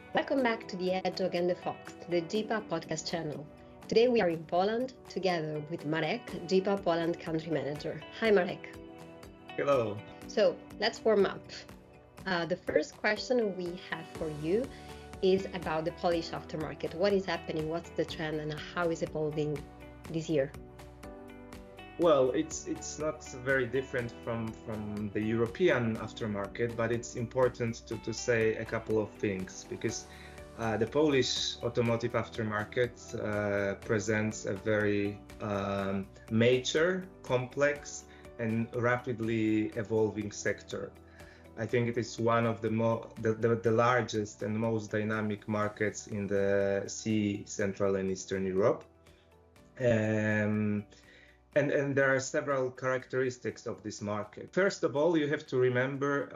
Welcome back to the Hedgehog and the Fox, the DIPA podcast channel. Today we are in Poland together with Marek, DIPA Poland country manager. Hi Marek. Hello. So let's warm up. The first question we have for you is about the Polish aftermarket. What is happening? What's the trend and how is it evolving this year? Well, it's not very different from the European aftermarket, but it's important to say a couple of things because the Polish automotive aftermarket presents a very mature, complex, and rapidly evolving sector. I think it is one of the largest and most dynamic markets in the CE, Central and Eastern Europe. And there are several characteristics of this market. First of all, you have to remember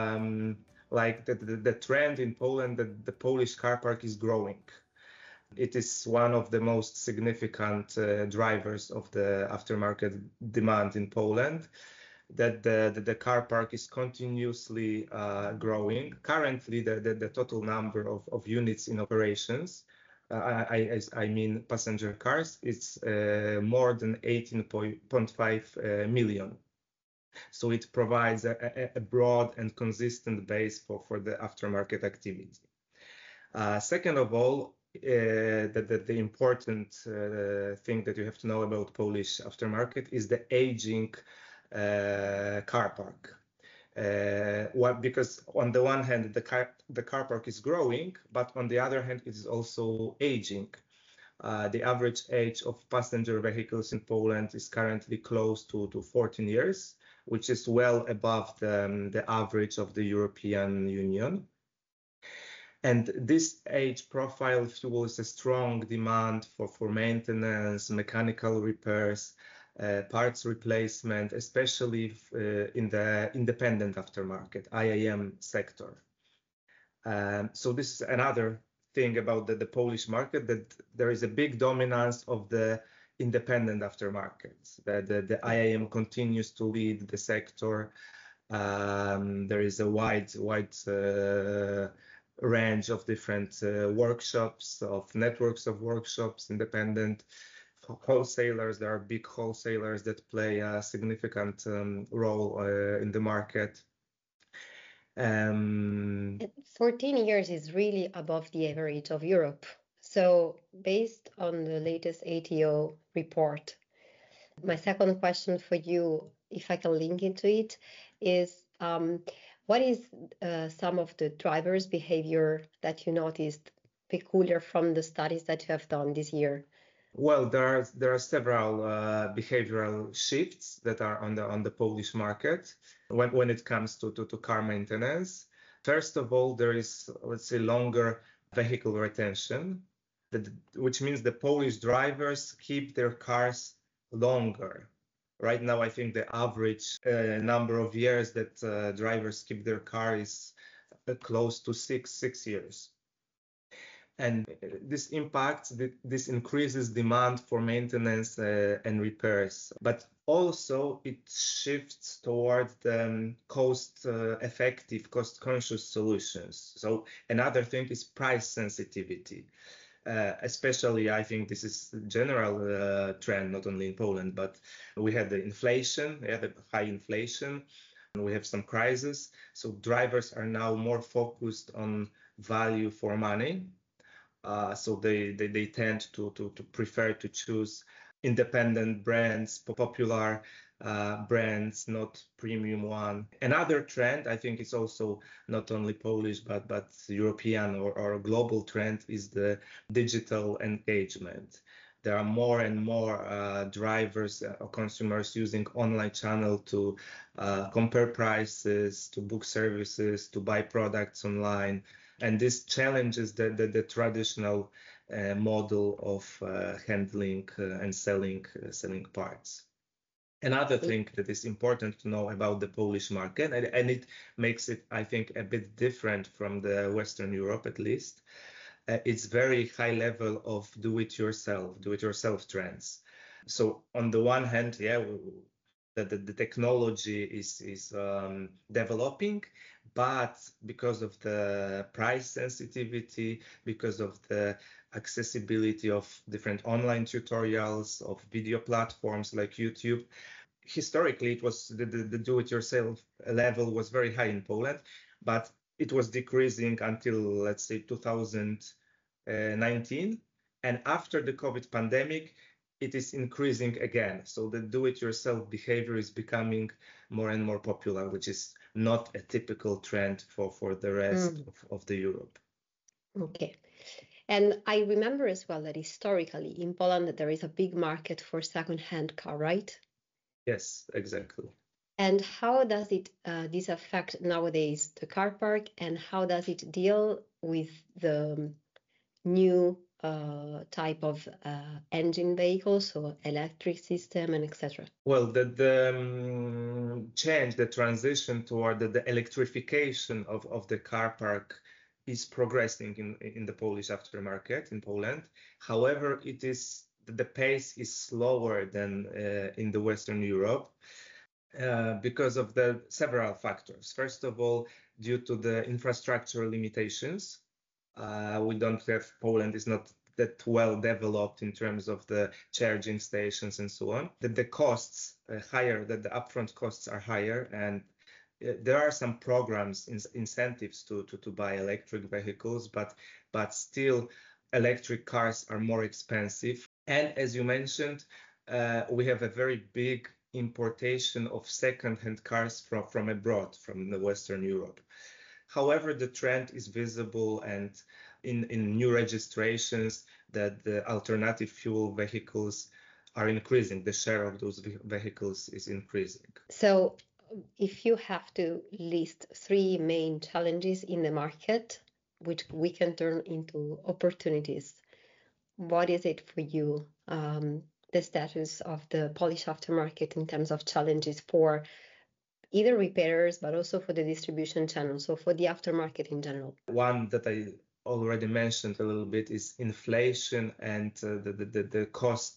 the trend in Poland that the Polish car park is growing. It is one of the most significant drivers of the aftermarket demand in Poland, that the car park is continuously growing. Currently, the total number of units in operations, I mean passenger cars, it's more than 18.5 million. So it provides a broad and consistent base for the aftermarket activity. Second of all, the important thing that you have to know about Polish aftermarket is the aging car park. Because on the one hand, the car park is growing, but on the other hand, it is also aging. The average age of passenger vehicles in Poland is currently close to 14 years, which is well above the average of the European Union. And this age profile fuels a strong demand for maintenance, mechanical repairs, parts replacement, especially in the independent aftermarket, IAM sector. So this is another thing about the Polish market, that there is a big dominance of the independent aftermarkets. The IAM continues to lead the sector. There is a wide range of different workshops, of networks of workshops, independent wholesalers. There are big wholesalers that play a significant role in the market. 14 years is really above the average of Europe. So based on the latest ATO report, my second question for you, if I can link into it, is what is some of the drivers' behavior that you noticed peculiar from the studies that you have done this year? Well, there are several behavioral shifts that are on the Polish market when it comes to car maintenance. First of all, there is, let's say, longer vehicle retention, which means the Polish drivers keep their cars longer. Right now, I think the average number of years that drivers keep their car is close to six years. And this increases demand for maintenance and repairs, but also it shifts towards the cost-effective, cost-conscious solutions. So another thing is price sensitivity. Especially, I think this is a general trend, not only in Poland, but we had the inflation, the high inflation, and we have some crisis. So drivers are now more focused on value for money. So they tend to prefer to choose independent brands, popular brands, not premium one. Another trend, I think it's also not only Polish, but European or global trend, is the digital engagement. There are more and more drivers or consumers using online channel to compare prices, to book services, to buy products online. And this challenges the traditional model of handling and selling parts. Another thing that is important to know about the Polish market, and it makes it, I think, a bit different from the Western Europe at least, it's very high level of do-it-yourself trends. So on the one hand, the technology is developing, but because of the price sensitivity, because of the accessibility of different online tutorials, of video platforms like YouTube, historically it was the do-it-yourself level was very high in Poland, but it was decreasing until, let's say, 2019. And after the COVID pandemic, it is increasing again. So the do-it-yourself behavior is becoming more and more popular, which is not a typical trend for the rest of the Europe. Okay. And I remember as well that historically in Poland there is a big market for second-hand car, right? Yes, exactly. And how does it this affect nowadays the car park, and how does it deal with the new type of engine vehicles, so electric system and etc.? Well, the change, the transition toward the electrification of the car park is progressing in the Polish aftermarket in Poland. However, the pace is slower than in the Western Europe because of the several factors. First of all, due to the infrastructure limitations, Poland is not that well developed in terms of the charging stations and so on. The costs higher, that the upfront costs are higher, and there are some programs, incentives to buy electric vehicles, but still electric cars are more expensive. And as you mentioned, we have a very big importation of second-hand cars from abroad, from the Western Europe. However, the trend is visible, and in new registrations that the alternative fuel vehicles are increasing. The share of those vehicles is increasing. So if you have to list 3 main challenges in the market, which we can turn into opportunities, what is it for you, the status of the Polish aftermarket in terms of challenges for either repairers, but also for the distribution channel, so for the aftermarket in general? One that I already mentioned a little bit is inflation and the cost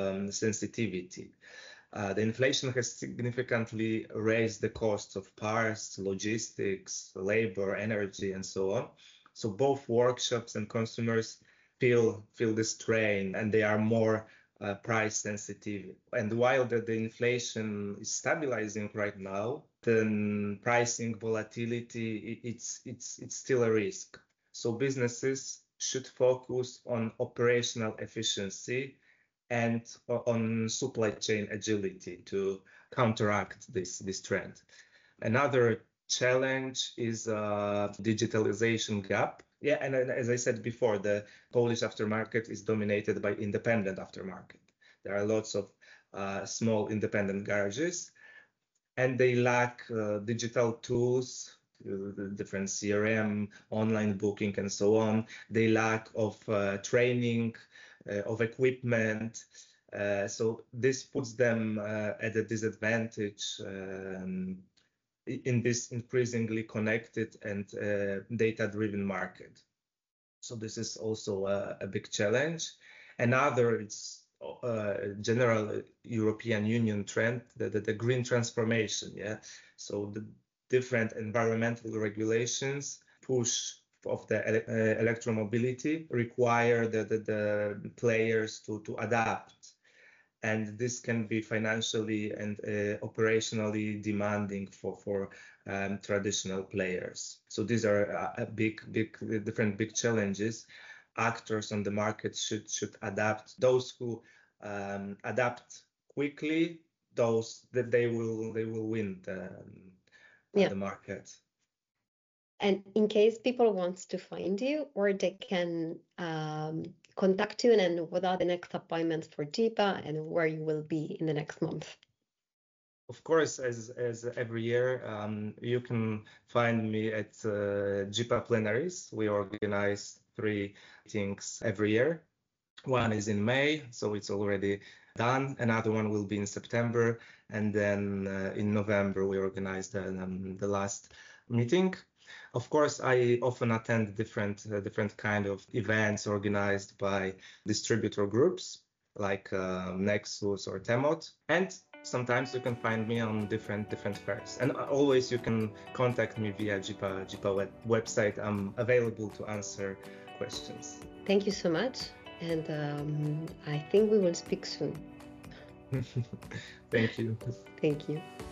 sensitivity. The inflation has significantly raised the costs of parts, logistics, labor, energy, and so on. So both workshops and consumers feel the strain, and they are more price sensitive. And while the inflation is stabilizing right now, the pricing volatility, it's still a risk. So businesses should focus on operational efficiency and on supply chain agility to counteract this trend. Another challenge is digitalization gap. Yeah, and as I said before, the Polish aftermarket is dominated by independent aftermarket. There are lots of small independent garages, and they lack digital tools, different CRM, online booking, and so on. They lack of training, of equipment. So this puts them at a disadvantage in this increasingly connected and data-driven market. So this is also a big challenge. Another, it's general European Union trend, the green transformation. Yeah, so the different environmental regulations push of the electromobility require the players to adapt. And this can be financially and operationally demanding for traditional players. So these are different big challenges. Actors on the market should adapt. Those who adapt quickly, those that they will win the market. And in case people wants to find you, or they can contact you, and what are the next appointments for JIPA and where you will be in the next month? Of course, as every year, you can find me at JIPA plenaries. We organize 3 meetings every year. One is in May, so it's already done. Another one will be in September, and then in November we organize the last meeting. Of course, I often attend different kind of events organized by distributor groups like Nexus or Temot. And sometimes you can find me on different fairs, and always you can contact me via JIPA website. I'm available to answer questions. Thank you so much, and I think we will speak soon. Thank you. Thank you.